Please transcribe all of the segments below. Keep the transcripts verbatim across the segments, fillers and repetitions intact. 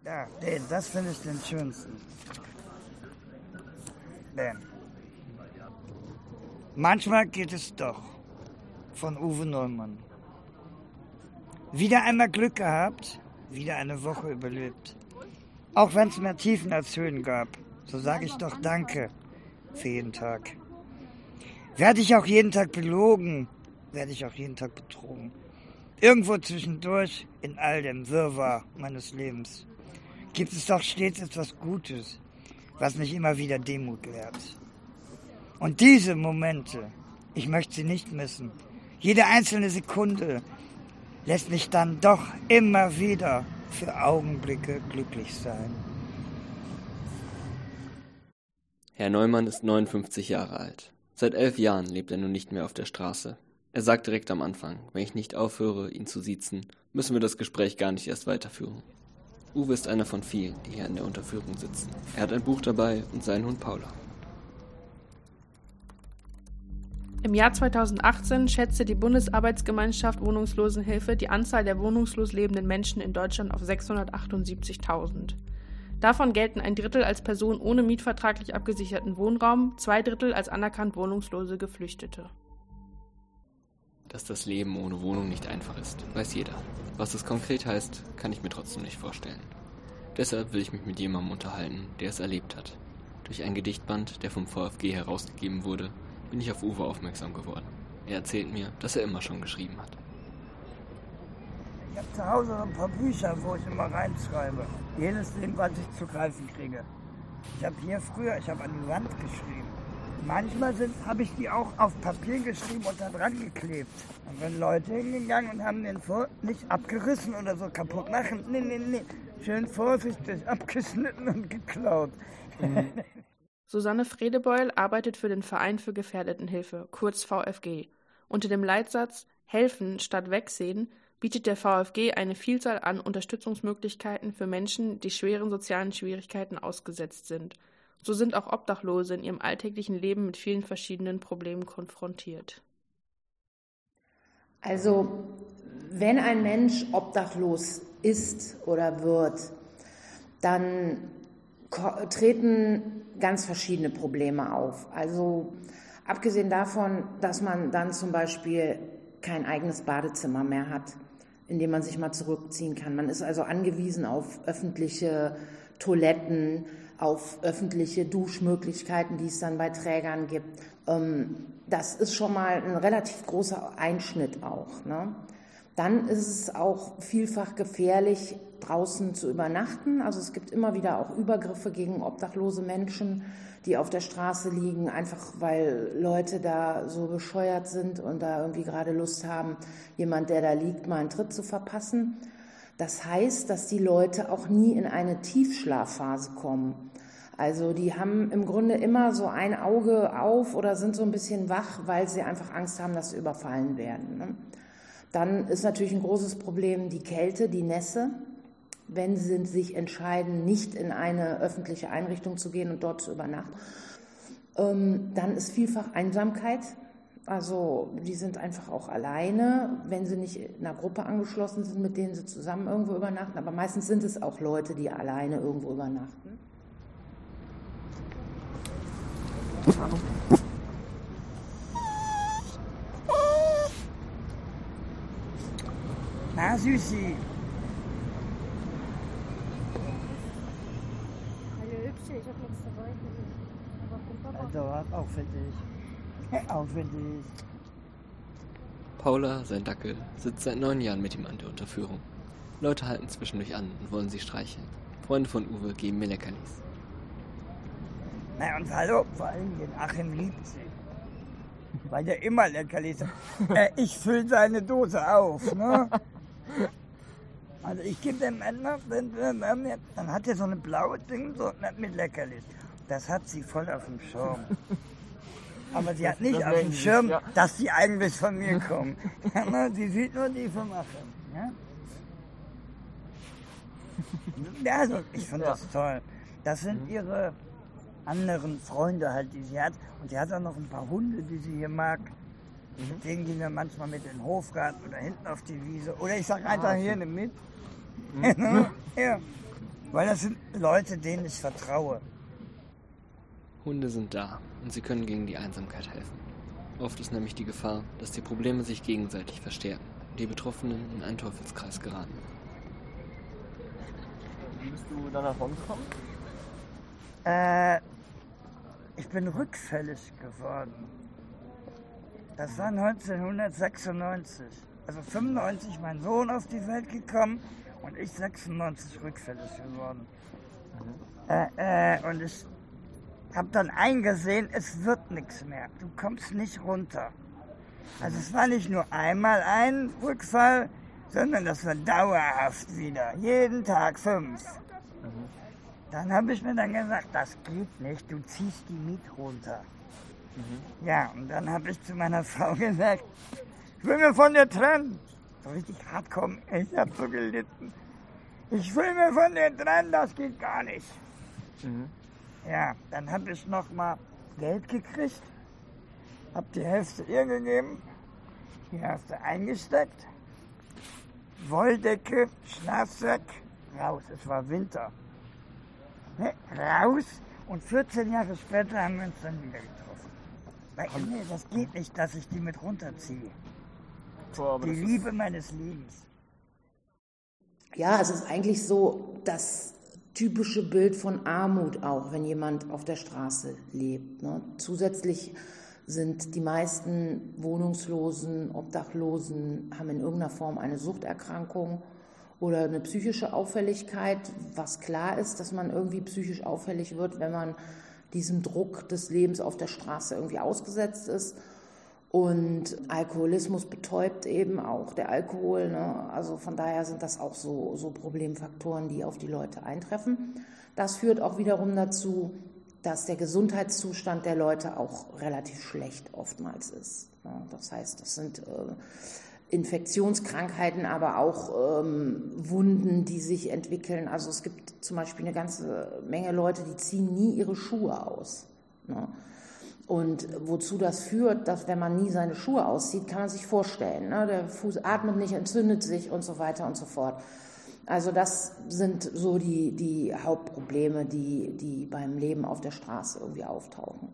Ja, den, das finde ich den schönsten. Den. Manchmal geht es doch. Von Uwe Neumann. Wieder einmal Glück gehabt, wieder eine Woche überlebt. Auch wenn es mehr Tiefen als Höhen gab, so sage ich doch Danke für jeden Tag. Werde ich auch jeden Tag belogen, werde ich auch jeden Tag betrogen. Irgendwo zwischendurch, in all dem Wirrwarr meines Lebens, gibt es doch stets etwas Gutes, was mich immer wieder Demut lehrt. Und diese Momente, ich möchte sie nicht missen. Jede einzelne Sekunde lässt mich dann doch immer wieder für Augenblicke glücklich sein. Herr Neumann ist neunundfünfzig Jahre alt. Seit elf Jahren lebt er nun nicht mehr auf der Straße. Er sagt direkt am Anfang, wenn ich nicht aufhöre, ihn zu siezen, müssen wir das Gespräch gar nicht erst weiterführen. Uwe ist einer von vielen, die hier in der Unterführung sitzen. Er hat ein Buch dabei und seinen Hund Paula. Im Jahr zweitausendachtzehn schätzte die Bundesarbeitsgemeinschaft Wohnungslosenhilfe die Anzahl der wohnungslos lebenden Menschen in Deutschland auf sechshundertachtundsiebzigtausend. Davon gelten ein Drittel als Person ohne mietvertraglich abgesicherten Wohnraum, zwei Drittel als anerkannt wohnungslose Geflüchtete. Dass das Leben ohne Wohnung nicht einfach ist, weiß jeder. Was es konkret heißt, kann ich mir trotzdem nicht vorstellen. Deshalb will ich mich mit jemandem unterhalten, der es erlebt hat. Durch ein Gedichtband, der vom VfG herausgegeben wurde, bin ich auf Uwe aufmerksam geworden. Er erzählt mir, dass er immer schon geschrieben hat. Ich habe zu Hause ein paar Bücher, wo ich immer reinschreibe. Jedes Ding, was ich zu greifen kriege. Ich habe hier früher, ich habe an die Wand geschrieben. Manchmal habe ich die auch auf Papier geschrieben und da dran geklebt. Und wenn Leute hingegangen und haben den vor, nicht abgerissen oder so kaputt machen, nee, nee, nee, schön vorsichtig abgeschnitten und geklaut. Mhm. Susanne Fredebeul arbeitet für den Verein für Gefährdetenhilfe, kurz V F G. Unter dem Leitsatz Helfen statt Wegsehen bietet der V F G eine Vielzahl an Unterstützungsmöglichkeiten für Menschen, die schweren sozialen Schwierigkeiten ausgesetzt sind. So sind auch Obdachlose in ihrem alltäglichen Leben mit vielen verschiedenen Problemen konfrontiert. Also, wenn ein Mensch obdachlos ist oder wird, dann treten ganz verschiedene Probleme auf. Also abgesehen davon, dass man dann zum Beispiel kein eigenes Badezimmer mehr hat, in dem man sich mal zurückziehen kann. Man ist also angewiesen auf öffentliche Toiletten, auf öffentliche Duschmöglichkeiten, die es dann bei Trägern gibt. Das ist schon mal ein relativ großer Einschnitt auch, ne? Dann ist es auch vielfach gefährlich, draußen zu übernachten. Also es gibt immer wieder auch Übergriffe gegen obdachlose Menschen, die auf der Straße liegen, einfach weil Leute da so bescheuert sind und da irgendwie gerade Lust haben, jemand, der da liegt, mal einen Tritt zu verpassen. Das heißt, dass die Leute auch nie in eine Tiefschlafphase kommen. Also die haben im Grunde immer so ein Auge auf oder sind so ein bisschen wach, weil sie einfach Angst haben, dass sie überfallen werden, ne? Dann ist natürlich ein großes Problem die Kälte, die Nässe. Wenn sie sich entscheiden, nicht in eine öffentliche Einrichtung zu gehen und dort zu übernachten. Ähm, dann ist vielfach Einsamkeit. Also die sind einfach auch alleine, wenn sie nicht in einer Gruppe angeschlossen sind, mit denen sie zusammen irgendwo übernachten. Aber meistens sind es auch Leute, die alleine irgendwo übernachten. Na, Süßi. Hallo Hübsche, ich hab nichts dabei für dich. Aber vom Papa. Also, auch für dich. Auch für dich. Paula, sein Dackel, sitzt seit neun Jahren mit ihm an der Unterführung. Leute halten zwischendurch an und wollen sie streicheln. Freunde von Uwe geben mir Leckerlis. Na und hallo, vor allem den Achim liebt sie. Weil der immer Leckerlis hat. äh, ich fülle seine Dose auf, ne? Also ich gebe dem Ende, dann hat er so eine blaue Ding so mit Leckerlis. Das hat sie voll auf dem Schirm. Aber sie hat nicht das auf dem Schirm, ja, dass die eigentlich von mir kommen. Sie sieht nur die vom Achim. Ja? Ja, also ich finde ja. das toll. Das sind ihre anderen Freunde halt, die sie hat. Und sie hat auch noch ein paar Hunde, die sie hier mag. Mhm. Mit denen gehen wir manchmal mit in den Hofgarten oder hinten auf die Wiese. Oder ich sag einfach ah, okay. hier mit. Mhm. Ja. Weil das sind Leute, denen ich vertraue. Hunde sind da und sie können gegen die Einsamkeit helfen. Oft ist nämlich die Gefahr, dass die Probleme sich gegenseitig verstärken und die Betroffenen in einen Teufelskreis geraten. Wie bist du dann nach Hause gekommen? Äh, ich bin rückfällig geworden. Das war neunzehnhundertsechsundneunzig. Also fünfundneunzig mein Sohn auf die Welt gekommen und ich sechsundneunzig rückfällig geworden. Mhm. Äh, äh, und ich habe dann eingesehen, es wird nichts mehr. Du kommst nicht runter. Also es war nicht nur einmal ein Rückfall, sondern das war dauerhaft wieder. Jeden Tag fünf. Mhm. Dann habe ich mir dann gesagt, das geht nicht, du ziehst die Miet runter. Mhm. Ja, und dann habe ich zu meiner Frau gesagt, ich will mir von dir trennen. So richtig hart kommen, ich habe so gelitten. Ich will mir von dir trennen, das geht gar nicht. Mhm. Ja, dann habe ich noch mal Geld gekriegt, habe die Hälfte ihr gegeben, die Hälfte eingesteckt, Wolldecke, Schlafsack, raus, es war Winter. Ne, raus und vierzehn Jahre später haben wir uns dann wieder getroffen. Weil, nee, das geht nicht, dass ich die mit runterziehe. Boah, die Liebe meines Lebens. Ja, es ist eigentlich so das typische Bild von Armut auch, wenn jemand auf der Straße lebt. Ne? Zusätzlich sind die meisten Wohnungslosen, Obdachlosen, haben in irgendeiner Form eine Suchterkrankung oder eine psychische Auffälligkeit, was klar ist, dass man irgendwie psychisch auffällig wird, wenn man diesem Druck des Lebens auf der Straße irgendwie ausgesetzt ist. Und Alkoholismus betäubt eben auch der Alkohol. Ne? Also von daher sind das auch so, so Problemfaktoren, die auf die Leute eintreffen. Das führt auch wiederum dazu, dass der Gesundheitszustand der Leute auch relativ schlecht oftmals ist. Ne? Das heißt, das sind äh, Infektionskrankheiten, aber auch ähm, Wunden, die sich entwickeln. Also es gibt zum Beispiel eine ganze Menge Leute, die ziehen nie ihre Schuhe aus. Ne? Und wozu das führt, dass wenn man nie seine Schuhe auszieht, kann man sich vorstellen. Ne? Der Fuß atmet nicht, entzündet sich und so weiter und so fort. Also das sind so die, die Hauptprobleme, die, die beim Leben auf der Straße irgendwie auftauchen.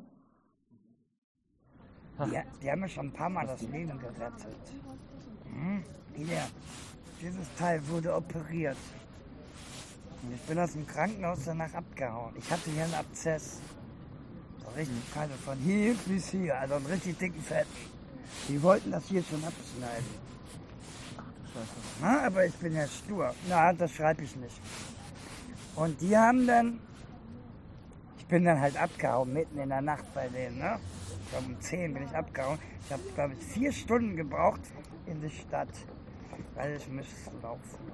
Die, die haben mir schon ein paar Mal das Leben gerettet. Hm? Hier, dieses Teil wurde operiert. Und ich bin aus dem Krankenhaus danach abgehauen. Ich hatte hier einen Abszess. So richtig keine von hier bis hier, also einen richtig dicken Fetten. Die wollten das hier schon abschneiden. Ach du Scheiße. Na, aber ich bin ja stur. Na, das schreibe ich nicht. Und die haben dann, ich bin dann halt abgehauen, mitten in der Nacht bei denen, ne? Ich glaube um zehn bin ich abgehauen. Ich habe, glaube ich, vier Stunden gebraucht in die Stadt, weil ich müsste laufen.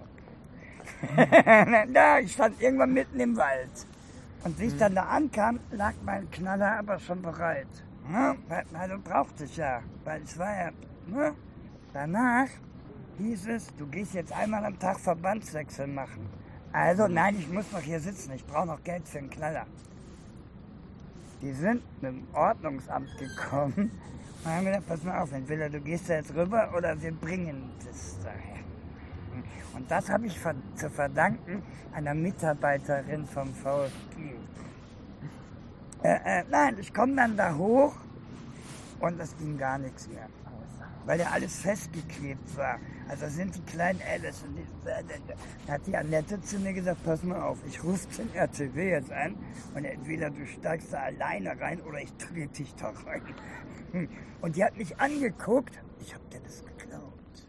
Da, ich stand irgendwann mitten im Wald. Und wie ich dann da ankam, lag mein Knaller aber schon bereit. Ne? Also brauchte ich ja, weil es war ja, ne? Danach hieß es, du gehst jetzt einmal am Tag Verbandswechsel machen. Also nein, ich muss noch hier sitzen, ich brauche noch Geld für einen Knaller. Die sind mit dem Ordnungsamt gekommen und haben gesagt, pass mal auf, entweder du gehst da jetzt rüber oder wir bringen das daher. Und das habe ich zu verdanken einer Mitarbeiterin vom V f G. Äh, äh, nein, ich komme dann da hoch und es ging gar nichts mehr, weil ja alles festgeklebt war. Also sind die kleinen Alice und die, da hat die Annette zu mir gesagt, pass mal auf, ich rufe den R T W jetzt an und entweder du steigst da alleine rein oder ich trete dich da rein. Und die hat mich angeguckt, ich hab dir das geglaubt.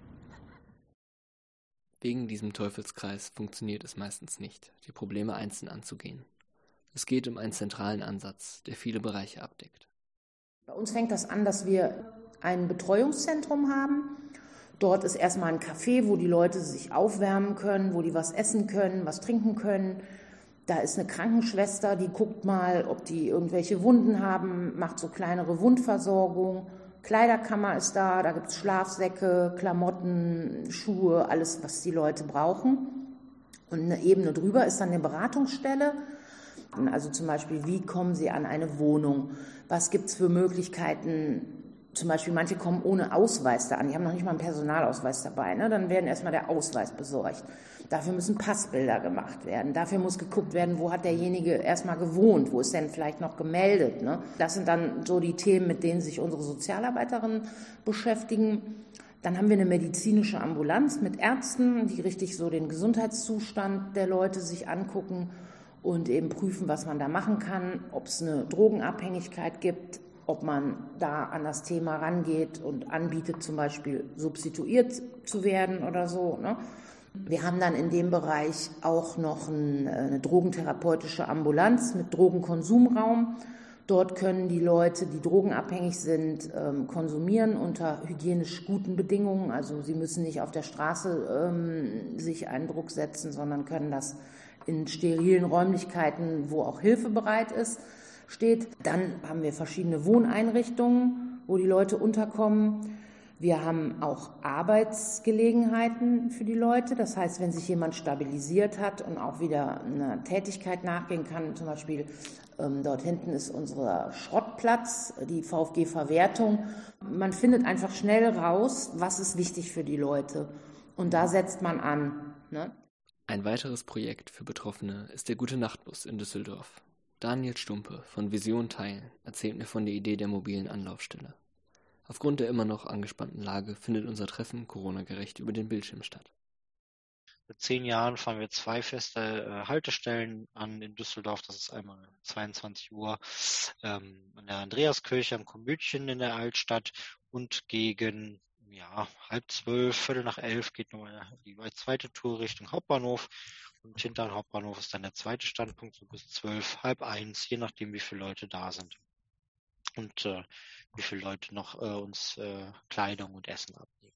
Wegen diesem Teufelskreis funktioniert es meistens nicht, die Probleme einzeln anzugehen. Es geht um einen zentralen Ansatz, der viele Bereiche abdeckt. Bei uns fängt das an, dass wir ein Betreuungszentrum haben. Dort ist erstmal ein Café, wo die Leute sich aufwärmen können, wo die was essen können, was trinken können. Da ist eine Krankenschwester, die guckt mal, ob die irgendwelche Wunden haben, macht so kleinere Wundversorgung. Kleiderkammer ist da, da gibt es Schlafsäcke, Klamotten, Schuhe, alles, was die Leute brauchen. Und eine Ebene drüber ist dann eine Beratungsstelle. Also zum Beispiel, wie kommen Sie an eine Wohnung? Was gibt es für Möglichkeiten, zum Beispiel manche kommen ohne Ausweis da an, die haben noch nicht mal einen Personalausweis dabei, ne? Dann werden erstmal der Ausweis besorgt. Dafür müssen Passbilder gemacht werden, dafür muss geguckt werden, wo hat derjenige erstmal gewohnt, wo ist denn vielleicht noch gemeldet, ne? Das sind dann so die Themen, mit denen sich unsere Sozialarbeiterinnen beschäftigen. Dann haben wir eine medizinische Ambulanz mit Ärzten, die richtig so den Gesundheitszustand der Leute sich angucken und eben prüfen, was man da machen kann, ob es eine Drogenabhängigkeit gibt, ob man da an das Thema rangeht und anbietet, zum Beispiel substituiert zu werden oder so, ne? Wir haben dann in dem Bereich auch noch ein, eine drogentherapeutische Ambulanz mit Drogenkonsumraum. Dort können die Leute, die drogenabhängig sind, ähm, konsumieren unter hygienisch guten Bedingungen. Also sie müssen nicht auf der Straße ähm, sich einen Druck setzen, sondern können das in sterilen Räumlichkeiten, wo auch Hilfe bereit ist, steht. Dann haben wir verschiedene Wohneinrichtungen, wo die Leute unterkommen. Wir haben auch Arbeitsgelegenheiten für die Leute. Das heißt, wenn sich jemand stabilisiert hat und auch wieder einer Tätigkeit nachgehen kann, zum Beispiel ähm, dort hinten ist unser Schrottplatz, die VfG-Verwertung. Man findet einfach schnell raus, was ist wichtig für die Leute. Und da setzt man an, ne? Ein weiteres Projekt für Betroffene ist der Gute-Nacht-Bus in Düsseldorf. Daniel Stumpe von Vision Teilen erzählt mir von der Idee der mobilen Anlaufstelle. Aufgrund der immer noch angespannten Lage findet unser Treffen Corona-gerecht über den Bildschirm statt. Seit zehn Jahren fahren wir zwei feste äh, Haltestellen an in Düsseldorf. Das ist einmal zweiundzwanzig Uhr ähm, an der Andreaskirche am Komödchen in der Altstadt und gegen ja, halb zwölf, Viertel nach elf geht nochmal die zweite Tour Richtung Hauptbahnhof. Und hinter dem Hauptbahnhof ist dann der zweite Standpunkt, so bis zwölf, halb eins, je nachdem, wie viele Leute da sind. Und äh, wie viele Leute noch äh, uns äh, Kleidung und Essen abnehmen.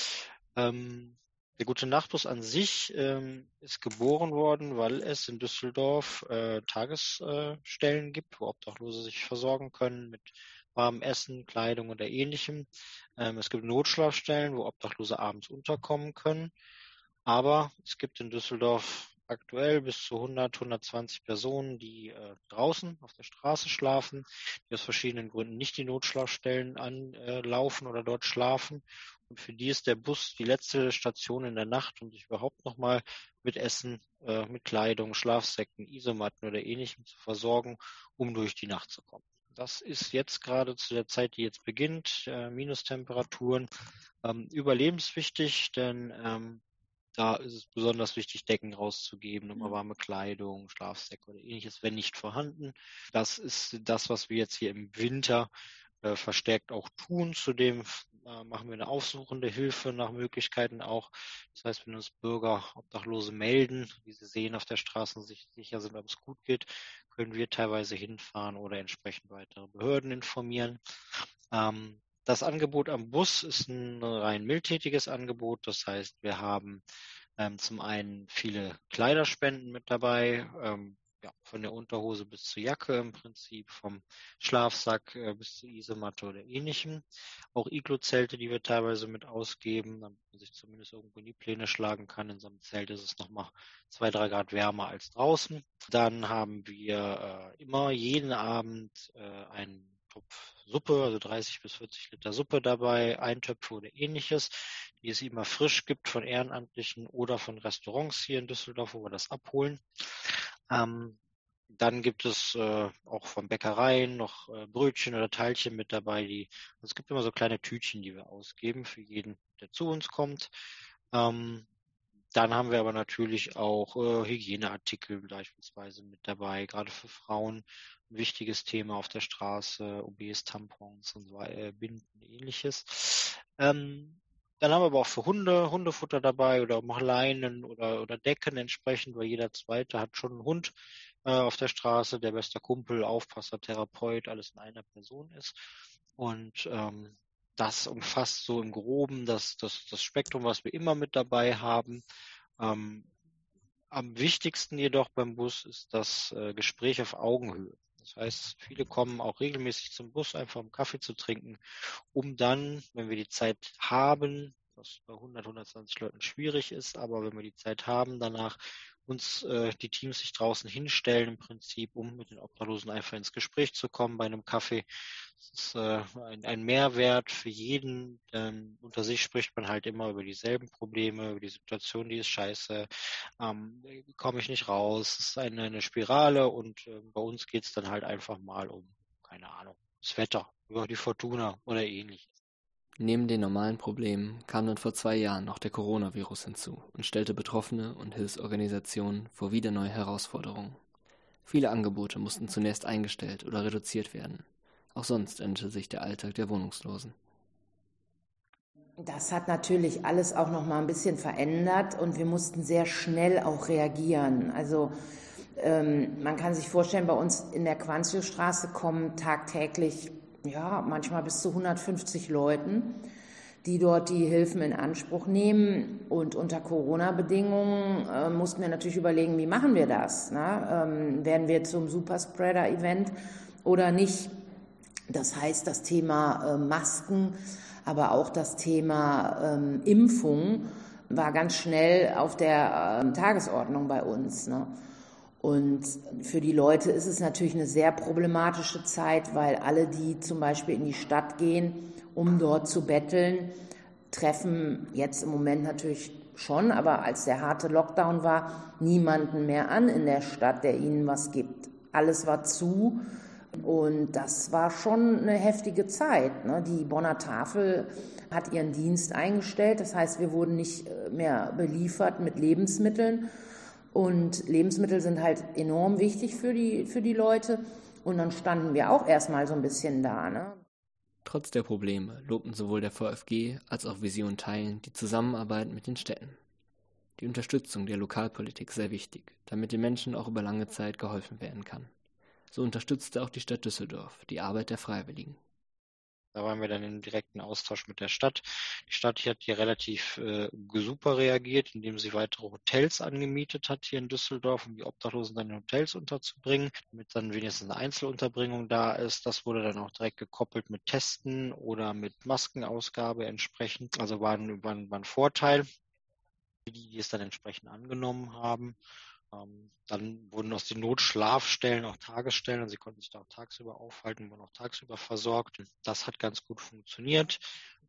Ähm, der Gute-Nacht-Bus an sich ähm, ist geboren worden, weil es in Düsseldorf äh, Tagesstellen gibt, wo Obdachlose sich versorgen können mit warmem Essen, Kleidung oder Ähnlichem. Ähm, es gibt Notschlafstellen, wo Obdachlose abends unterkommen können. Aber es gibt in Düsseldorf aktuell bis zu hundert, hundertzwanzig Personen, die äh, draußen auf der Straße schlafen, die aus verschiedenen Gründen nicht die Notschlafstellen anlaufen äh, oder dort schlafen. Und für die ist der Bus die letzte Station in der Nacht, um sich überhaupt nochmal mit Essen, äh, mit Kleidung, Schlafsäcken, Isomatten oder Ähnlichem zu versorgen, um durch die Nacht zu kommen. Das ist jetzt gerade zu der Zeit, die jetzt beginnt, äh, Minustemperaturen, ähm, überlebenswichtig, denn ähm, da ist es besonders wichtig, Decken rauszugeben, immer warme Kleidung, Schlafsäcke oder ähnliches, wenn nicht vorhanden. Das ist das, was wir jetzt hier im Winter äh, verstärkt auch tun. Zudem äh, machen wir eine aufsuchende Hilfe nach Möglichkeiten auch. Das heißt, wenn uns Bürger, Obdachlose melden, wie sie sehen auf der Straße und sich sicher sind, ob es gut geht, können wir teilweise hinfahren oder entsprechend weitere Behörden informieren. Ähm, Das Angebot am Bus ist ein rein mildtätiges Angebot. Das heißt, wir haben ähm, zum einen viele Kleiderspenden mit dabei, ähm, ja, von der Unterhose bis zur Jacke im Prinzip, vom Schlafsack äh, bis zur Isomatte oder ähnlichem. Auch Iglo-Zelte, die wir teilweise mit ausgeben, damit man sich zumindest irgendwo in die Pläne schlagen kann. In so einem Zelt ist es nochmal zwei, drei Grad wärmer als draußen. Dann haben wir äh, immer jeden Abend äh, einen Topf Suppe, also dreißig bis vierzig Liter Suppe dabei, Eintöpfe oder ähnliches, die es immer frisch gibt von Ehrenamtlichen oder von Restaurants hier in Düsseldorf, wo wir das abholen. Ähm, dann gibt es äh, auch von Bäckereien noch äh, Brötchen oder Teilchen mit dabei. Die, also es gibt immer so kleine Tütchen, die wir ausgeben für jeden, der zu uns kommt. Ähm, Dann haben wir aber natürlich auch äh, Hygieneartikel beispielsweise mit dabei, gerade für Frauen ein wichtiges Thema auf der Straße, O Bs, Tampons und so, äh, Binden, ähnliches. Ähm, dann haben wir aber auch für Hunde Hundefutter dabei oder auch Leinen oder, oder Decken entsprechend, weil jeder Zweite hat schon einen Hund äh, auf der Straße, der bester Kumpel, Aufpasser, Therapeut, alles in einer Person ist. Und ähm, das umfasst so im Groben das, das, das Spektrum, was wir immer mit dabei haben. Ähm, am wichtigsten jedoch beim Bus ist das äh, Gespräch auf Augenhöhe. Das heißt, viele kommen auch regelmäßig zum Bus, einfach um Kaffee zu trinken, um dann, wenn wir die Zeit haben, was bei hundert, hundertzwanzig Leuten schwierig ist, aber wenn wir die Zeit haben, danach uns äh, die Teams sich draußen hinstellen im Prinzip, um mit den Obdachlosen einfach ins Gespräch zu kommen bei einem Kaffee. Das ist äh, ein, ein Mehrwert für jeden, denn unter sich spricht man halt immer über dieselben Probleme, über die Situation, die ist scheiße, ähm, komme ich nicht raus, es ist eine, eine Spirale und äh, bei uns geht es dann halt einfach mal um, keine Ahnung, das Wetter, über die Fortuna oder ähnliches. Neben den normalen Problemen kam dann vor zwei Jahren noch der Coronavirus hinzu und stellte Betroffene und Hilfsorganisationen vor wieder neue Herausforderungen. Viele Angebote mussten zunächst eingestellt oder reduziert werden. Auch sonst änderte sich der Alltag der Wohnungslosen. Das hat natürlich alles auch noch mal ein bisschen verändert und wir mussten sehr schnell auch reagieren. Also ähm, man kann sich vorstellen, bei uns in der Quanziostraße kommen tagtäglich ja, manchmal bis zu hundertfünfzig Leuten, die dort die Hilfen in Anspruch nehmen. Und unter Corona-Bedingungen äh, mussten wir natürlich überlegen, wie machen wir das? Ne? Ähm, werden wir zum Superspreader-Event oder nicht? Das heißt, das Thema äh, Masken, aber auch das Thema ähm, Impfung war ganz schnell auf der äh, Tagesordnung bei uns, ne? Und für die Leute ist es natürlich eine sehr problematische Zeit, weil alle, die zum Beispiel in die Stadt gehen, um dort zu betteln, treffen jetzt im Moment natürlich schon, aber als der harte Lockdown war, niemanden mehr an in der Stadt, der ihnen was gibt. Alles war zu und das war schon eine heftige Zeit, ne? Die Bonner Tafel hat ihren Dienst eingestellt, das heißt, wir wurden nicht mehr beliefert mit Lebensmitteln. Und Lebensmittel sind halt enorm wichtig für die, für die Leute. Und dann standen wir auch erstmal so ein bisschen da, ne? Trotz der Probleme lobten sowohl der VfG als auch Vision Teilen die Zusammenarbeit mit den Städten. Die Unterstützung der Lokalpolitik sehr wichtig, damit den Menschen auch über lange Zeit geholfen werden kann. So unterstützte auch die Stadt Düsseldorf die Arbeit der Freiwilligen. Da waren wir dann im direkten Austausch mit der Stadt. Die Stadt hier hat hier relativ äh, super reagiert, indem sie weitere Hotels angemietet hat hier in Düsseldorf, um die Obdachlosen dann in Hotels unterzubringen, damit dann wenigstens eine Einzelunterbringung da ist. Das wurde dann auch direkt gekoppelt mit Testen oder mit Maskenausgabe entsprechend. Also war ein, war ein, war ein Vorteil für die, die es dann entsprechend angenommen haben. Ähm, dann wurden aus den Notschlafstellen auch Tagesstellen, also sie konnten sich da auch tagsüber aufhalten, wurden auch tagsüber versorgt. Das hat ganz gut funktioniert.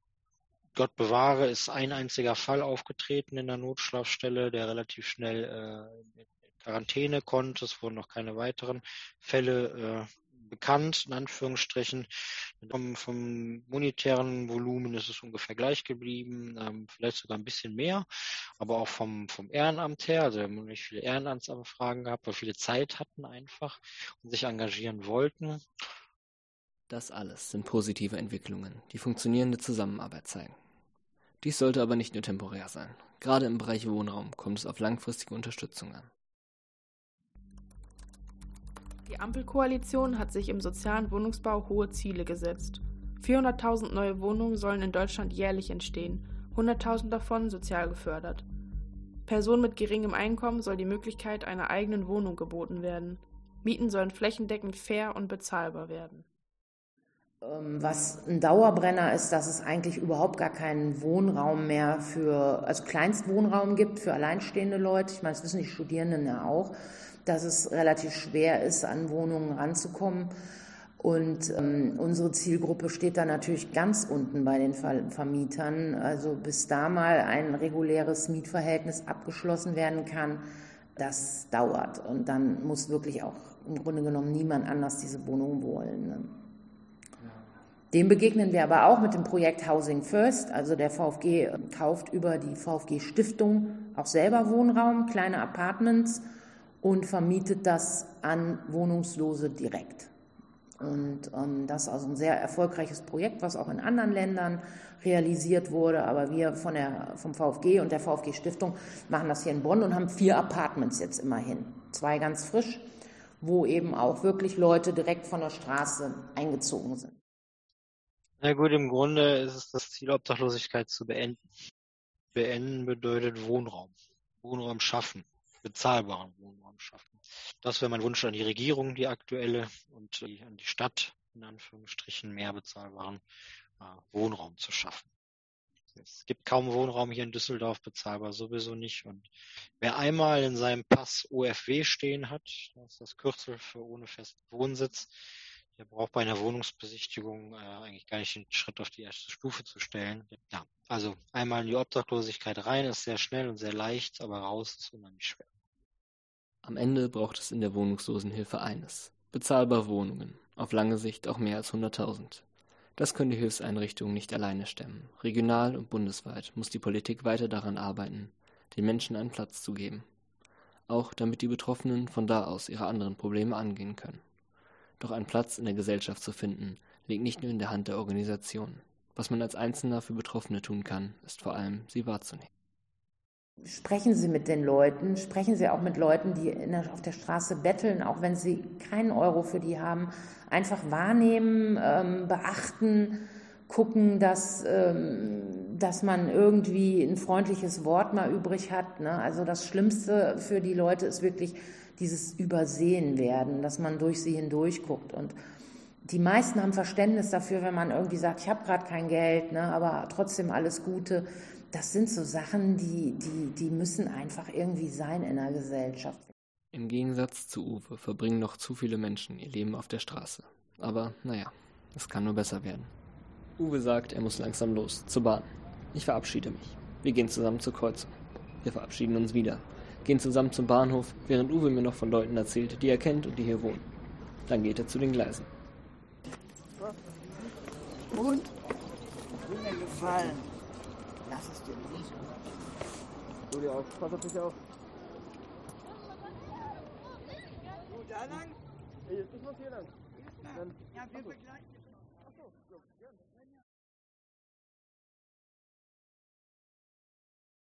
Gott bewahre, ist ein einziger Fall aufgetreten in der Notschlafstelle, der relativ schnell äh, in Quarantäne konnte. Es wurden noch keine weiteren Fälle äh, bekannt, in Anführungsstrichen. Vom, vom monetären Volumen ist es ungefähr gleich geblieben, ähm, vielleicht sogar ein bisschen mehr, aber auch vom, vom Ehrenamt her, also wir haben nicht viele Ehrenamtsanfragen gehabt, weil viele Zeit hatten einfach und sich engagieren wollten. Das alles sind positive Entwicklungen, die funktionierende Zusammenarbeit zeigen. Dies sollte aber nicht nur temporär sein. Gerade im Bereich Wohnraum kommt es auf langfristige Unterstützung an. Die Ampelkoalition hat sich im sozialen Wohnungsbau hohe Ziele gesetzt. vierhunderttausend neue Wohnungen sollen in Deutschland jährlich entstehen, hunderttausend davon sozial gefördert. Personen mit geringem Einkommen soll die Möglichkeit einer eigenen Wohnung geboten werden. Mieten sollen flächendeckend fair und bezahlbar werden. Was ein Dauerbrenner ist, dass es eigentlich überhaupt gar keinen Wohnraum mehr für, also Kleinstwohnraum gibt für alleinstehende Leute. Ich meine, das wissen die Studierenden ja auch, dass es relativ schwer ist, an Wohnungen ranzukommen. Und ähm, unsere Zielgruppe steht da natürlich ganz unten bei den Vermietern. Also bis da mal ein reguläres Mietverhältnis abgeschlossen werden kann, das dauert. Und dann muss wirklich auch im Grunde genommen niemand anders diese Wohnung wollen, ne? Dem begegnen wir aber auch mit dem Projekt Housing First. Also der VfG kauft über die VfG-Stiftung auch selber Wohnraum, kleine Apartments und vermietet das an Wohnungslose direkt. Und ähm, das ist also ein sehr erfolgreiches Projekt, was auch in anderen Ländern realisiert wurde. Aber wir von der, vom VfG und der VfG-Stiftung machen das hier in Bonn und haben vier Apartments jetzt immerhin. Zwei ganz frisch, wo eben auch wirklich Leute direkt von der Straße eingezogen sind. Na gut, im Grunde ist es das Ziel, Obdachlosigkeit zu beenden. Beenden bedeutet Wohnraum. Wohnraum schaffen. Bezahlbaren Wohnraum schaffen. Das wäre mein Wunsch an die Regierung, die aktuelle, und die, an die Stadt, in Anführungsstrichen, mehr bezahlbaren äh, Wohnraum zu schaffen. Es gibt kaum Wohnraum hier in Düsseldorf, bezahlbar sowieso nicht. Und wer einmal in seinem Pass O F W stehen hat, das ist das Kürzel für ohne festen Wohnsitz, der braucht bei einer Wohnungsbesichtigung äh, eigentlich gar nicht den Schritt auf die erste Stufe zu stellen. Ja, also einmal in die Obdachlosigkeit rein ist sehr schnell und sehr leicht, aber raus ist unheimlich schwer. Am Ende braucht es in der Wohnungslosenhilfe eines: bezahlbare Wohnungen, auf lange Sicht auch mehr als hunderttausend. Das können die Hilfseinrichtungen nicht alleine stemmen. Regional und bundesweit muss die Politik weiter daran arbeiten, den Menschen einen Platz zu geben. Auch damit die Betroffenen von da aus ihre anderen Probleme angehen können. Doch einen Platz in der Gesellschaft zu finden, liegt nicht nur in der Hand der Organisation. Was man als Einzelner für Betroffene tun kann, ist vor allem, sie wahrzunehmen. Sprechen Sie mit den Leuten, sprechen Sie auch mit Leuten, die in der, auf der Straße betteln, auch wenn Sie keinen Euro für die haben. Einfach wahrnehmen, ähm, beachten, gucken, dass, ähm, dass man irgendwie ein freundliches Wort mal übrig hat. Ne? Also das Schlimmste für die Leute ist wirklich dieses Übersehen werden, dass man durch sie hindurch guckt. Und die meisten haben Verständnis dafür, wenn man irgendwie sagt, ich habe gerade kein Geld, ne, aber trotzdem alles Gute. Das sind so Sachen, die, die, die müssen einfach irgendwie sein in der Gesellschaft. Im Gegensatz zu Uwe verbringen noch zu viele Menschen ihr Leben auf der Straße. Aber naja, es kann nur besser werden. Uwe sagt, er muss langsam los, zur Bahn. Ich verabschiede mich. Wir gehen zusammen zur Kreuzung. Wir verabschieden uns wieder, gehen zusammen zum Bahnhof, während Uwe mir noch von Leuten erzählt, die er kennt und die hier wohnen. Dann geht er zu den Gleisen. Und? Hat mir gefallen. Lass es dir nicht. Du dir auf. Pass auf dich auf. Wo, da lang? Ich muss hier lang. Ja, wir begleiten. Achso, so, ja.